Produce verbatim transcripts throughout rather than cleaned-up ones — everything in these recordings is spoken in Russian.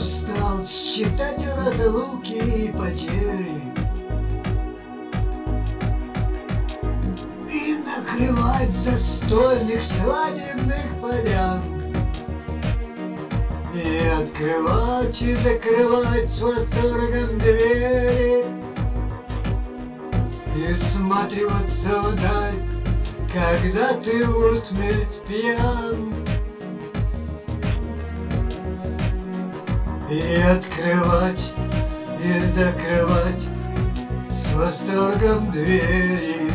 устал считать разлуки и потери и накрывать застольных свадебных полян, и открывать и закрывать с восторгом двери, и всматриваться вдаль, когда ты усмерть пьян, и открывать и закрывать с восторгом двери,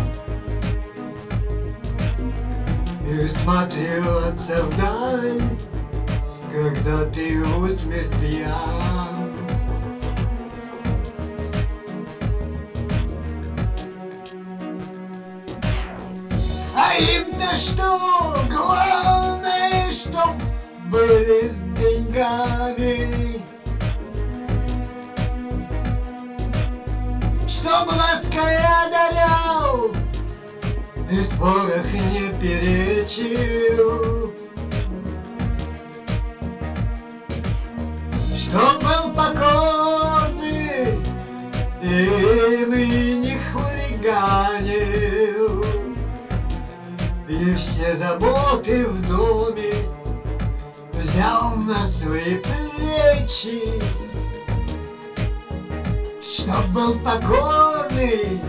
и всматриваться вдаль, когда ты усмерть пьян. А им-то что? Главное, чтоб были с деньгами, чтоб лаской одарял и в порох не перечил, чтоб был покорный им и не хулиганил, и все заботы в доме взял на свои плечи, чтоб был покорный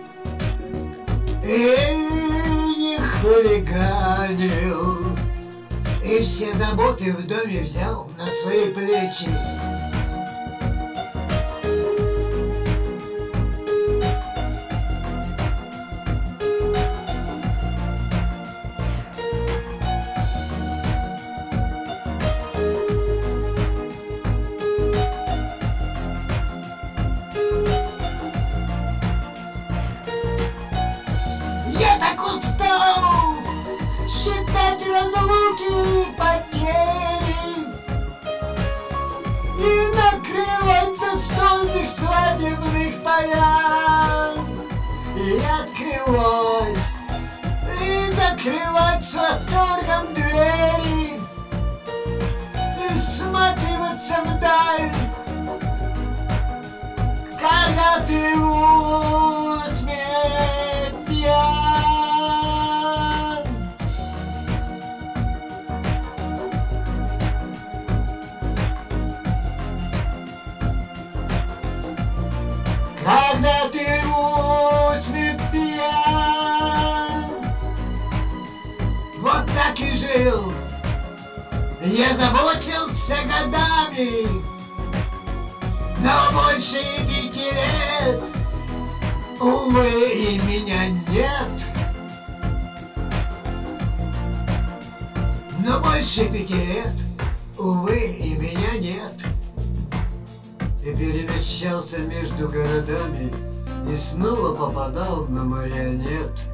и не хулиганил, и все заботы в доме взял на свои плечи. Я так устал считать разлуки и потери и накрывать застольных свадебных полян, и открывать и закрывать с восторгом двери, и всматриваться вдаль, когда ты усмерть пьян. Когда ты усмерть пьян. Вот так и жил я, заботился годами, но больше пяти лет, увы, и меня нет. Но больше пяти лет, увы, и меня нет. И перемещался между городами и снова попадал на марионет.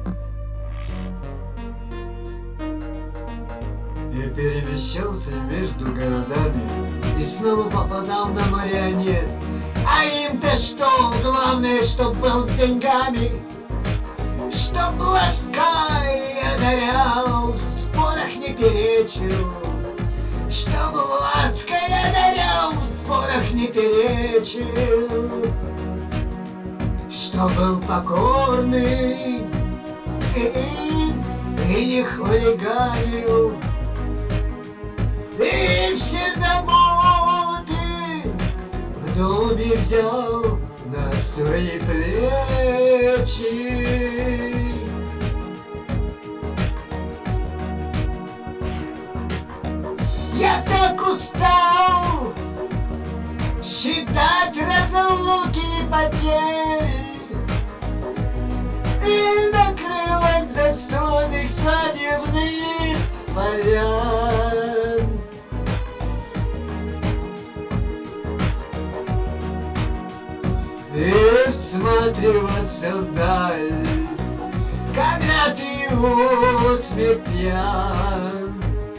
И перемещался между городами и снова попадал на марионет. А им-то что? Главное, чтоб был с деньгами, чтоб лаской одарял, в спорах не перечил, чтоб лаской одарял, в спорах не перечил, чтоб был покорный и, и не хулиганил, и все заботы в доме взял на свои плечи. Я так устал считать разлуки и потери и накрывать застольных свадебных полян. И всматриваться вдаль, когда ты усмерть пьян,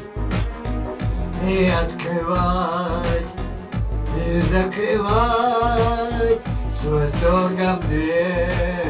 и открывать и закрывать с восторгом дверь.